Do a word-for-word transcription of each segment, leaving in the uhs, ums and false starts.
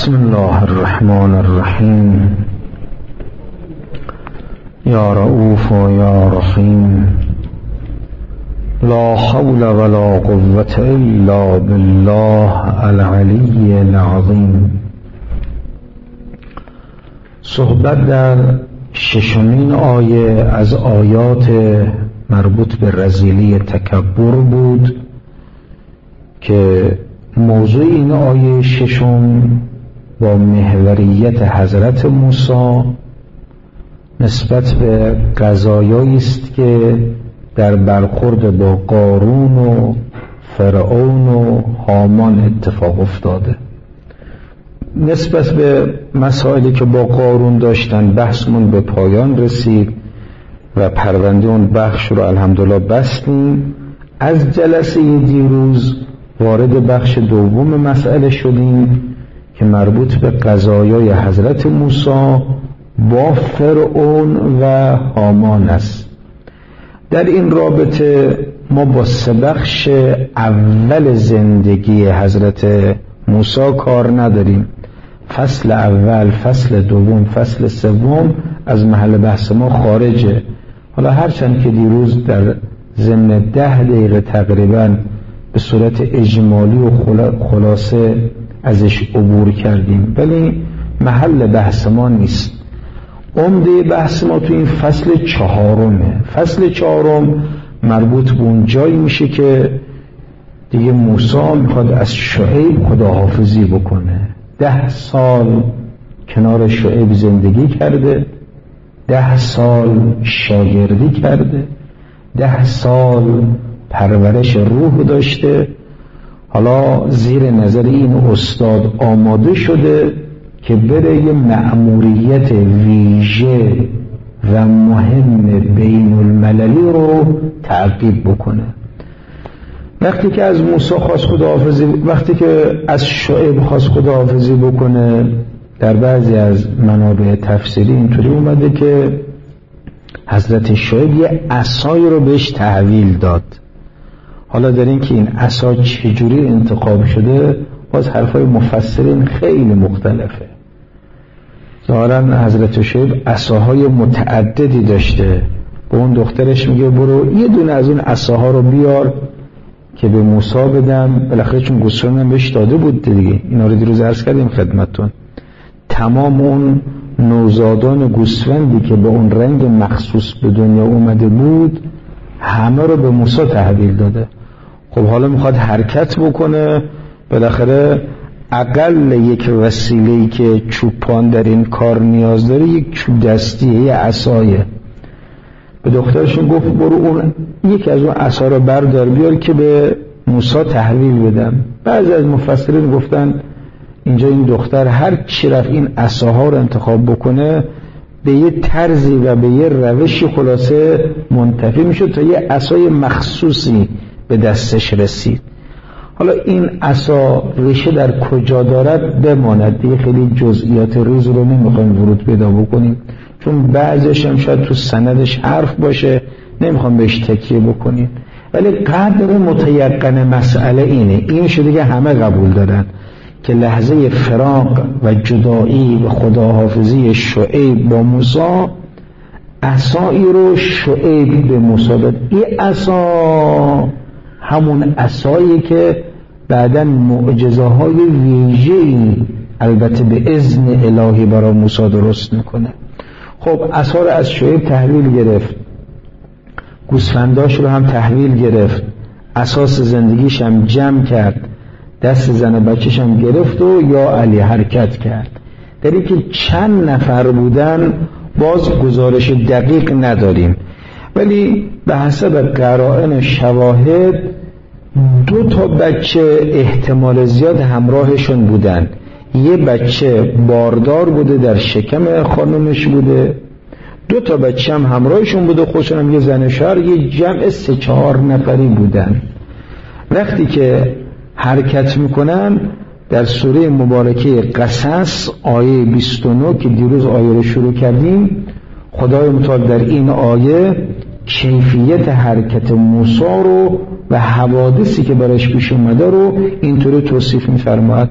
بسم الله الرحمن الرحیم. یا رؤوف و یا رحیم، لا حول ولا قوة الا بالله العلی العظیم. صحبت در ششمین آیه از آیات مربوط به رذیلی تکبر بود که موضوع این آیه ششم با محوریت حضرت موسی نسبت به قضایایی است که در برخورد با قارون و فرعون و هامان اتفاق افتاده. نسبت به مسائلی که با قارون داشتن بحثمون به پایان رسید و پرونده اون بخش رو الحمدلله بستیم. از جلسه دیروز وارد بخش دوم مسئله شدیم که مربوط به قضایای حضرت موسی با فرعون و هامان است. در این رابطه ما با سه بخش اول زندگی حضرت موسی کار نداریم. فصل اول، فصل دوم، فصل سوم از محل بحث ما خارجه. حالا هرچند که دیروز در ضمن ده دقیقه تقریبا به صورت اجمالی و خلاصه ازش عبور کردیم، ولی محل بحث ما نیست. عمده بحث ما تو این فصل چهارمه. فصل چهارم مربوط به اون جایی میشه که دیگه موسی میخواد از شعیب خداحافظی بکنه. ده سال کنار شعیب زندگی کرده، ده سال شاگردی کرده، ده سال پرورش روح داشته. حالا زیر نظر این استاد آماده شده که بره یه مأموریت ویژه و مهم بین المللی رو تعقیب بکنه. وقتی که از موسی خواست خداحافظی، وقتی که از شعیب خواست خداحافظی بکنه، در بعضی از منابع تفسیری اینطوری اومده که حضرت شعیب یه عصایی رو بهش تحویل داد. حالا در این که این عصا چجوری انتخاب شده باز حرفای مفسرین خیلی مختلفه. ظاهرا حضرت شعیب عصاهای متعددی داشته. به اون دخترش میگه برو یه دونه از اون عصاها رو بیار که به موسی بدم. بالاخره چون گوسفندم بهش داده بود دیگه، اینا رو دیروز عرض کردیم خدمتتون. تمام اون نوزادان گوسفندی که به اون رنگ مخصوص به دنیا اومده بود همه رو به موسی تحویل داده. خب حالا میخواد حرکت بکنه، بالاخره اقل یک وسیله‌ای که چوپان در این کار نیاز داره یک چوب دستیه، یه عصایه. به دخترشون گفت برو اون یکی از اون عصا رو بردار بیار که به موسی تحویل بدم. بعضی از مفسرین گفتن اینجا این دختر هر چی رفت این عصاها رو انتخاب بکنه به یه طرزی و به یه روشی خلاصه منتفی میشد تا یه عصای مخصوصی به دستش رسید. حالا این عصا ریشه در کجا دارد بماند دیگه، خیلی جزئیات ریز رو نمیخوایم ورود پیدا بکنیم چون بعضیش هم شاید تو سندش حرف باشه، نمیخوام بهش تکیه بکنیم. ولی قدر متیقن مسئله اینه، این شده که همه قبول دارن که لحظه فراق و جدایی و خداحافظی شعیب با موسی عصایی رو شعیب به موسی داد. این عصا همون عصایی که بعداً معجزه های ویژه‌ای البته به اذن الهی برای موسی درست میکنه. خب عصا رو از شعیب تحویل گرفت، گوسفنداش رو هم تحویل گرفت، اساس زندگیش هم جمع کرد، دست زن و بچه‌ش هم گرفت و یا علی حرکت کرد. در این که چند نفر بودن باز گزارش دقیق نداریم، ولی به حسب قرائن شواهد دو تا بچه احتمال زیاد همراهشون بودن. یه بچه باردار بوده در شکم خانمش بوده، دو تا بچه هم همراهشون بوده، خودشون هم یه زن شهر، یه جمع سه چهار نفری بودن. وقتی که حرکت میکنن در سوره مبارکه قصص آیه بیست و نه که دیروز آیه رو شروع کردیم، خدای متعال در این آیه کیفیت حرکت موسی رو و حوادثی که برایش پیش اومده رو اینطوری توصیف می‌فرماید.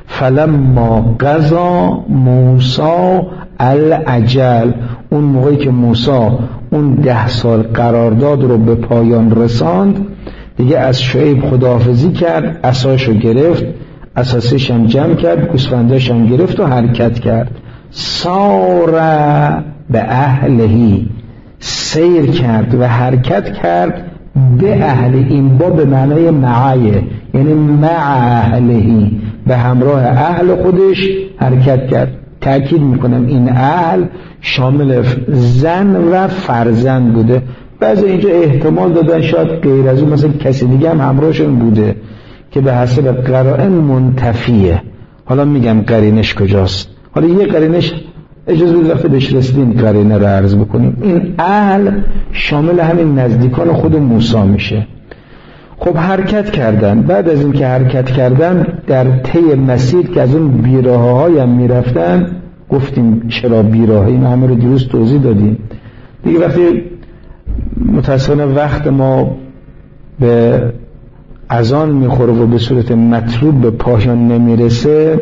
فلما قضا موسی الاجل، اون موقعی که موسی اون ده سال قرارداد رو به پایان رساند، دیگه از شعیب خداحافظی کرد، عصاشو گرفت، اساسش هم جمع کرد، گوسفنداش هم گرفت و حرکت کرد. سار به اهلهی، سیر کرد و حرکت کرد به اهل، این با به معنای معایه، یعنی مع اهلهی، به همراه اهل خودش حرکت کرد. تأکید میکنم این اهل شامل زن و فرزند بوده. بعضی اینجا احتمال دادن شاید غیر از اون مثلا کسی دیگه هم همراهشون بوده که به حسب قرائن منتفیه. حالا میگم قرینش کجاست. حالا یه قرینش اجازه بدید وقتی بهش رسیدیم قرینه رو عرض بکنیم. این اهل شامل همین نزدیکان خود موسی میشه. خب حرکت کردن. بعد از اینکه حرکت کردن در طی مسیر که از اون بیراهه های هم میرفتن، گفتیم چرا بیراهه، این همه رو دیروز توضیح دادیم دیگه. وقتی متاسفانه وقت ما به اذان میخوره و به صورت مطلوب به پایان نمیرسه،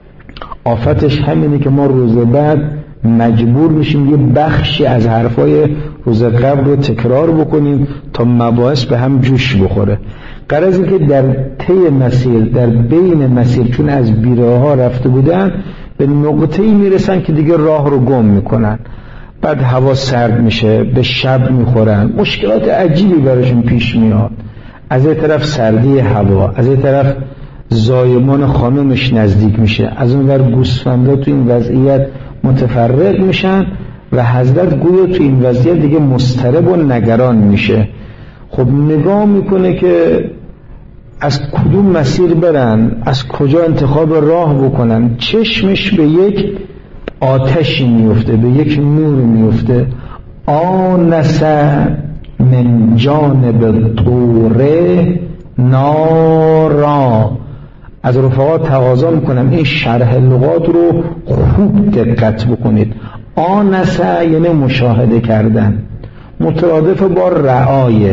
آفتش همینه که ما روز بعد مجبور میشیم یه بخشی از حرفای روز قبل رو تکرار بکنیم تا مباحث به هم جوش بخوره. غرض اینه که در طی مسیر، در بین مسیر، چون از بیراه ها رفته بودن، به نقطه‌ای میرسن که دیگه راه رو گم میکنن. بعد هوا سرد میشه، به شب میخورن، مشکلات عجیبی براشون پیش میاد. از یه طرف سردی هوا، از یه طرف زایمان خانمش نزدیک میشه، از اون ور گوسفندا تو این وضعیت متفرق میشن و حضرت گویا تو این وضعیت دیگه مضطرب و نگران میشه. خب نگاه میکنه که از کدوم مسیر برن، از کجا انتخاب راه بکنن. چشمش به یک آتشی میفته، به یک نور میفته. آنس من جانب طوره نارا. از رفقا تقاضا میکنم این شرح لغات رو خوب دقت بکنید. آنس یعنی مشاهده کردن، مترادف با رعایه،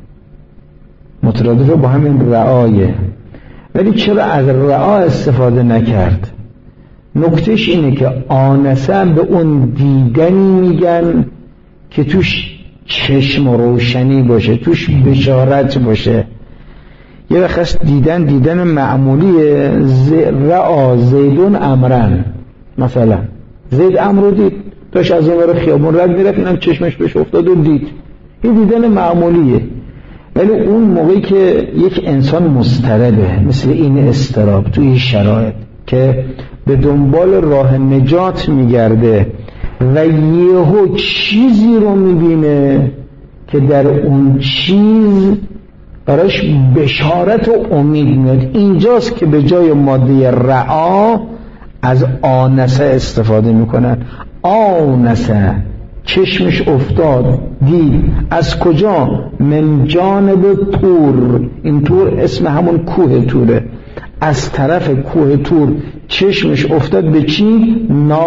مترادف با همین رعایه. ولی چرا از رعا استفاده نکرد؟ نکتهش اینه که آنسه به اون دیدنی میگن که توش چشم روشنی باشه، توش بشارت باشه. یه وقت دیدن دیدن معمولیه. ز... رعا زیدون امرن، مثلا زید امر رو دید، داشت از اون ور خیابون رد میرفت، اینم چشمش بهش افتاد و دید. این دیدن معمولیه. ولی اون موقعی که یک انسان مضطربه، مثل این اضطراب توی این شرایط که به دنبال راه نجات میگرده و یهو چیزی رو میبینه که در اون چیز براش بشارت و امید میاد، اینجاست که به جای ماده رعا از آنسه استفاده میکنن. آنسه چشمش افتاد، دید. از کجا؟ من جانب طور. این طور اسم همون کوه توره. از طرف کوه تور چشمش افتاد به چی؟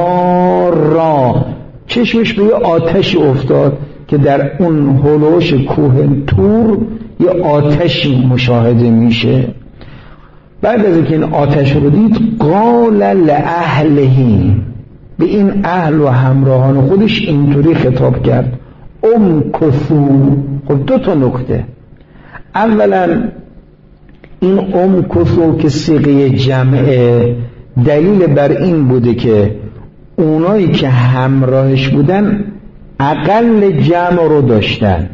نارا. چشمش به یه آتش افتاد که در اون هلوش کوه تور یه آتشی مشاهده میشه. بعد از اینکه این آتش رو دید، قال لأهلهی، به این اهل و همراهان خودش اینطوری خطاب کرد: امکثوا. خب دو تا نکته. اولا این امکثوا که صیغه جمعه، دلیل بر این بوده که اونایی که همراهش بودن اقل جمع رو داشتن.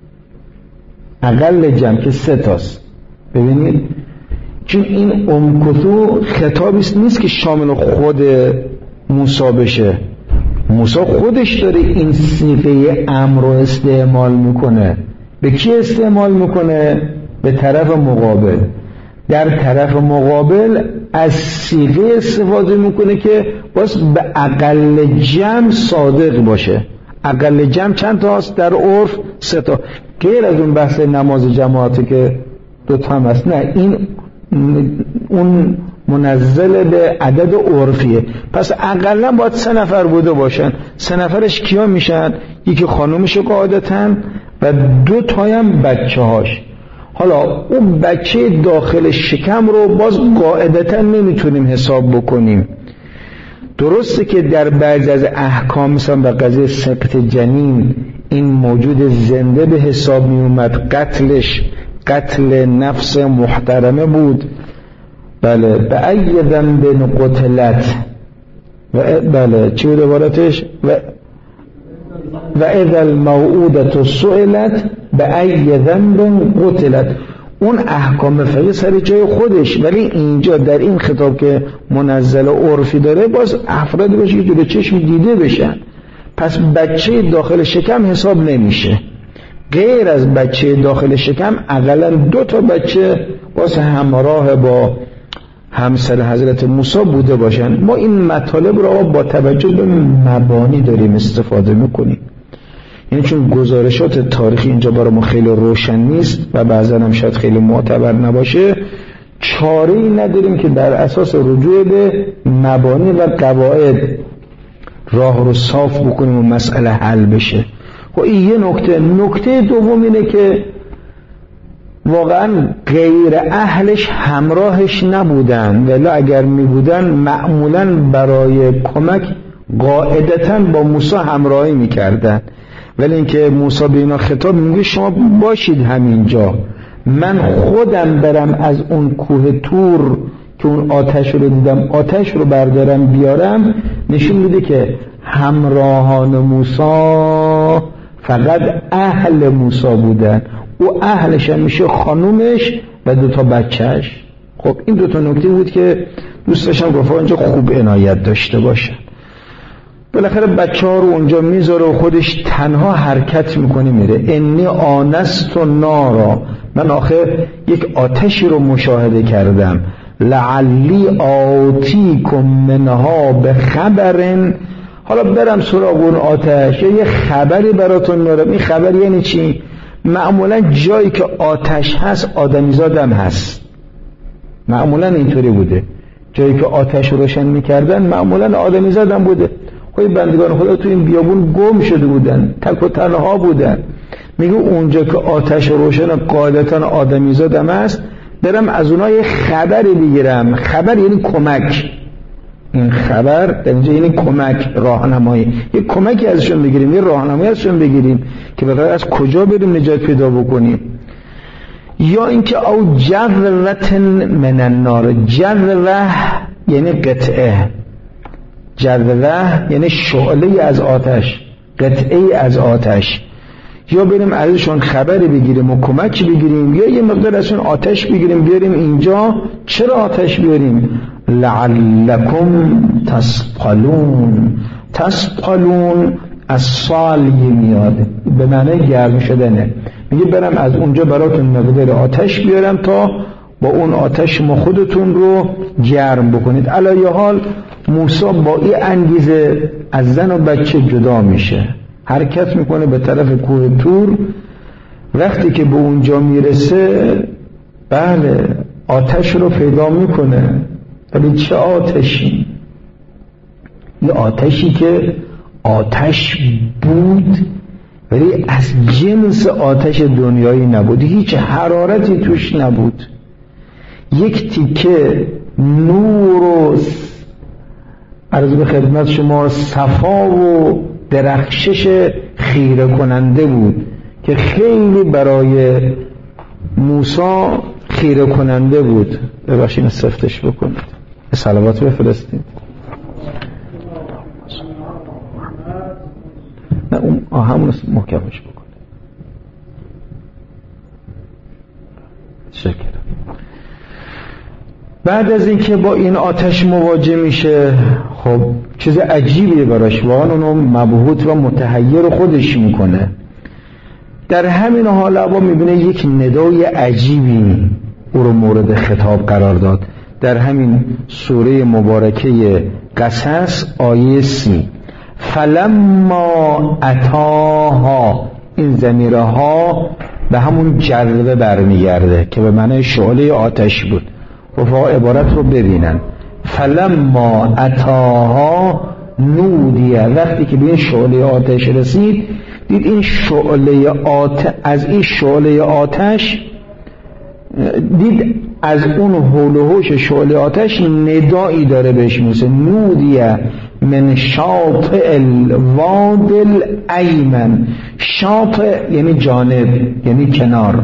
اقل جمع که سه تاست. ببینید، چون این امکثوا خطابی نیست که شامل خود موسی بشه. موسی خودش داره این صیغه امر رو استعمال میکنه. به کی استعمال میکنه؟ به طرف مقابل. در طرف مقابل از صیغه استفاده میکنه که باز به اقل جمع صادق باشه. اقل جمع چند تا هست در عرف؟ سه تا. غیر از اون بحث نماز جماعتی که دو تا هم هست. نه، این اون منزل به عدد عرفیه. پس اقلا باید سه نفر بوده باشن. سه نفرش کیا میشن؟ یکی خانومش قاعدتاً و دو تایم بچه هاش. حالا اون بچه داخل شکم رو باز قاعدتا نمیتونیم حساب بکنیم. درسته که در بعضی از احکام مثلا به قضیه سقط جنین این موجود زنده به حساب می اومد، قتلش قتل نفس محترمه بود. بله به ای ذنب قتلت و بله چی بود عبارتش؟ و و اذا الموعودة سئلت به ای ذنب قتلت. اون احکام فقهی سر جای خودش، ولی اینجا در این خطاب که منزل و عرفی داره باز افرادی باشه که جلوی چشم دیده بشن. پس بچه داخل شکم حساب نمیشه. غیر از بچه داخل شکم اقلا دو تا بچه واسه همراه با همسر حضرت موسی بوده باشن. ما این مطالب رو با توجه به مبانی داریم استفاده میکنیم، یعنی چون گزارشات تاریخی اینجا برای ما خیلی روشن نیست و بعضا هم شاید خیلی معتبر نباشه، چاره‌ای نداریم که در اساس رجوع به مبانی و قواعد راه رو صاف بکنیم و مسئله حل بشه. و این یه نکته. نکته دوم اینه که واقعا غیر اهلش همراهش نبودن، ولی اگر می بودن معمولا برای کمک قاعدتا با موسی همراهی میکردن. ولی اینکه موسی به اینا خطاب میگه شما باشید همینجا، من خودم برم از اون کوه تور که اون آتش رو دیدم آتش رو بردارم بیارم، نشون میده که همراهان موسی فقط اهل موسی بودن. او اهلش هم میشه خانومش و دو تا بچهش. خب این دو تا نکته بود که دوست داشتم گفتم اینجا خوب عنایت داشته باشه. بالاخره بچه ها رو اونجا میذاره و خودش تنها حرکت میکنه میره. انی آنست نارا، من آخه یک آتشی رو مشاهده کردم، لعلی آتیکم منها به خبرن، حالا برم سراغ اون آتش یا یه خبری براتون میارم. این خبر یعنی چی؟ معمولا جایی که آتش هست آدمیزادم هست، معمولا اینطوری بوده. جایی که آتش روشن میکردن معمولا آدمیزادم بوده. خب بندگان خدا تو این بیابون گم شده بودن، تک و تنها بودن. میگه اونجا که آتش روشن قاعدتا آدمیزادم هست، برم از اونها یه خبری بگیرم. خبر یعنی کمک. این خبر در اینجا یعنی کمک، راهنمایی. یه کمکی ازشون بگیریم، یه راهنمایی ازشون بگیریم که بقیه از کجا بریم نجات پیدا بکنیم. یا اینکه او جذرة من النار. جذرة یعنی قطعه، جذرة یعنی شعله از آتش، قطعه از آتش. یا بریم ازشون خبری بگیریم و کمکی بگیریم، یا یه مقدار ازشون آتش بگیریم بیاریم اینجا. چرا آتش بیاریم؟ لعلکم تسقلون. تسقلون از سالی میاد، به معنی گرم شدنه. میگه برم از اونجا براتون مقدار آتش بیارم تا با اون آتش ما خودتون رو گرم بکنید. علی حال موسی با این انگیزه از زن و بچه جدا میشه، حرکت میکنه به طرف کوه تور. وقتی که به اونجا میرسه بله آتش رو پیدا میکنه. ولی چه آتشی؟ یه آتشی که آتش بود ولی از جنس آتش دنیایی نبود، هیچ حرارتی توش نبود. یک تیکه نور و عرض به خدمت شما صفا و درخشش خیره کننده بود که خیلی برای موسی خیره کننده بود. ببخشید سفتش بکنید، صلوات بفرستید. نه اون همون محکمش بکن. شکر. بعد از اینکه با این آتش مواجه میشه، خب چیز عجیبیه براش، واقعا اونو مبهوت و متحیر خودش میکنه. در همین حال با میبینه یک ندای عجیبی او رو مورد خطاب قرار داد. در همین سوره مبارکه قصص آیه سی، فلما اتاها، این ضمیره ها به همون جذبه برمیگرده که به معنی شعله آتش بود. رفقا عبارت رو ببینن، فلما اتاها نودیه، وقتی که به این شعله آتش رسید دید این شعله آتش، از این شعله آتش دید از اون حول و حوش شعله آتش ندایی داره بهش میرسه، نودیه من شاطئ الواد الایمن. شاطئ یعنی جانب، یعنی کنار،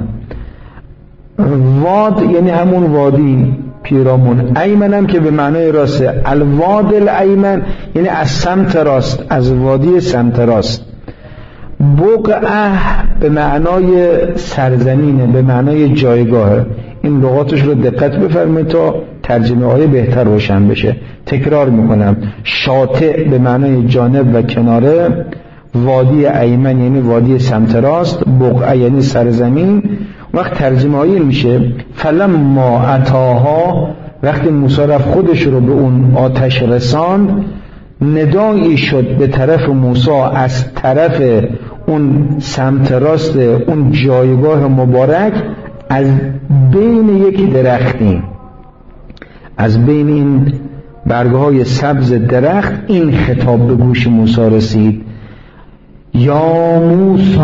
واد یعنی همون وادی پیرامون، ایمن هم که به معنای راسته. الواد الایمن یعنی از سمت راست، از وادی سمت راست. بقعه به معنای سرزمینه، به معنای جایگاهه. این لغاتش رو دقت بفرمایید تا ترجمه آیه بهتر روشن بشه. تکرار میکنم، شاطئ به معنای جانب و کناره، وادی ایمن یعنی وادی سمت راست، بقعه یعنی سرزمین. وقت ترجمه آیه میشه فلما اتاها، وقتی موسی رفت خودش رو به اون آتش رساند، ندایی شد به طرف موسی از طرف اون سمت راست اون جایگاه مبارک، از بین یک درختی، از بین این برگه های سبز درخت این خطاب به گوش موسی رسید: یا موسی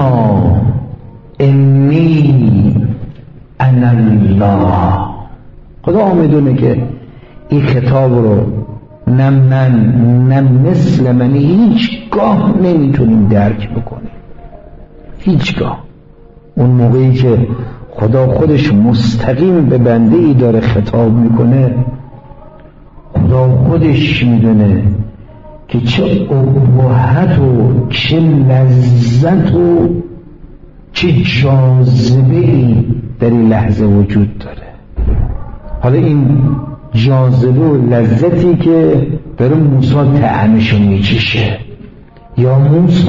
انی انا الله. خدا میدونه که این خطاب رو نه من نه مثل من هیچگاه نمیتونیم درک بکنیم، هیچگاه. اون موقعی که خدا خودش مستقیم به بنده ای داره خطاب میکنه، خدا خودش میدونه که چه ابهت و چه لذت و چه جاذبه ای در این لحظه وجود داره. حالا این جاذبه و لذتی که داره موسی طعمشو میچشه: یا موسی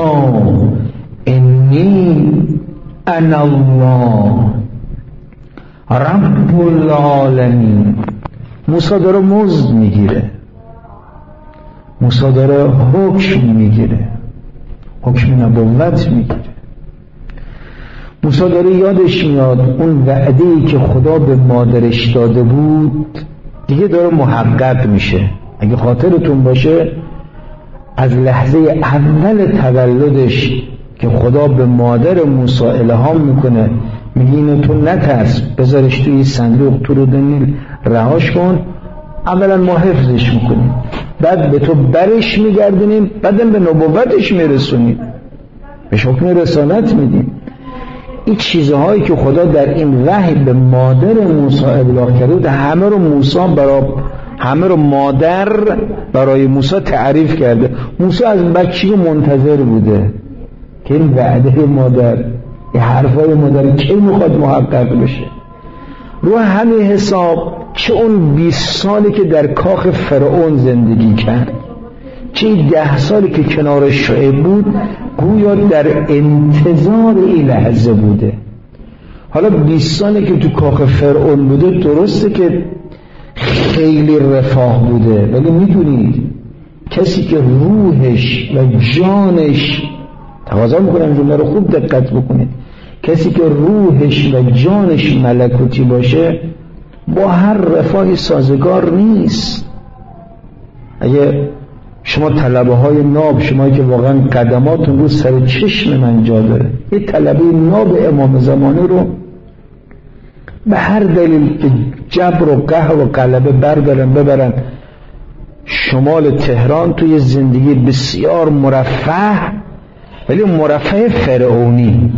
انی انا الله رب العالمین. موسی داره مزد میگیره، موسی داره حکم میگیره، حکم نبوت میگیره. موسی داره یادش میاد اون وعده‌ای که خدا به مادرش داده بود دیگه داره محقق میشه. اگه خاطرتون باشه از لحظه اول تولدش که خدا به مادر موسی الهام میکنه، میگه اینو تو نترس، بذارش توی صندوق تو رود نیل رهاش کن، اولا ما حفظش میکنیم، بعد به تو برش میگردونیم، بعدم به نبوتش میرسونیم، به حکم رسالت میدیم. این چیزهایی که خدا در این وحی به مادر موسی ابلاغ کرده، همه رو موسی برای همه رو مادر برای موسی تعریف کرده. موسی از بچگی منتظر بوده که این وعده مادر، این حرفای مادر کی میخواد محقق بشه. رو همین حساب چه اون بیست سالی که در کاخ فرعون زندگی کرد، چه ده سالی که کنار شعیب بود، گویا در انتظار این لحظه بوده. حالا بیست سالی که تو کاخ فرعون بوده، درسته که خیلی رفاه بوده، ولی میدونید کسی که روحش و جانش، تقاضا میکنم جمله رو خوب دقت بکنید، کسی که روحش و جانش ملکوتی باشه با هر رفاهی سازگار نیست. اگه شما طلبه های ناب، شمایی که واقعا قدماتون رو سر چشم من جا داره، یه طلبه ناب امام زمانی رو به هر دلیل که جبر و قهر و غلبه بردارن ببرن شمال تهران توی زندگی بسیار مرفه، ولی مرفه فرعونی،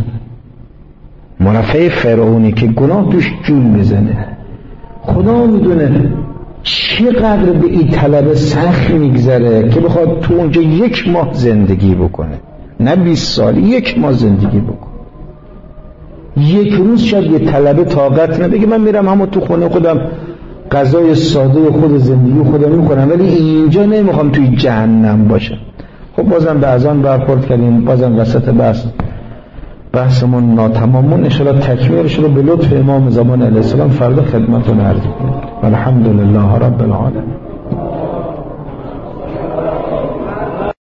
مرفه فرعونی که گناه توش جون بزنه. خدا میدونه چقدر به این طلبه سخت میگذره که بخواد تو اونجا یک ماه زندگی بکنه، نه بیست سال، یک ماه زندگی بکنه. یک روز شاید یه طلبه طاقت نده، من میرم همون تو خونه خودم غذای ساده خود زندگی خودم میکنم، ولی اینجا نمیخوام توی جهنم باشم. خب بازم به اذان برخورد کردیم، بازم وسط بحث بحثمون ناتمامون، انشاءالله تکمیلش رو به لطف امام زمان علیه السلام فردا خدمتتون عرض کنیم. الحمدلله رب العالمین.